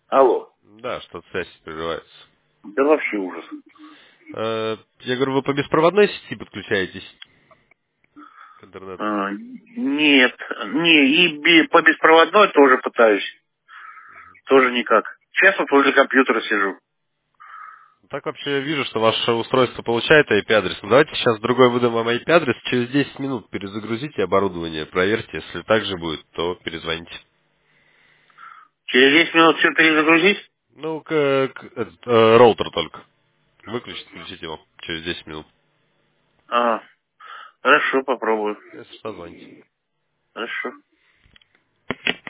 Алло. Да, что-то связь прерывается. Да вообще ужас. Я говорю, вы по беспроводной сети подключаетесь к интернету? Нет, не, и по беспроводной тоже пытаюсь. Тоже никак. Сейчас вот возле компьютера сижу. Так вообще я вижу, что ваше устройство получает IP-адрес. Ну, давайте сейчас другой выдам вам IP-адрес. Через 10 минут перезагрузите оборудование, проверьте. Если так же будет, то перезвоните. Через 10 минут все перезагрузить? Ну, роутер только. Выключить, включить его через 10 минут. Хорошо, попробую. Если что, звоните. Хорошо.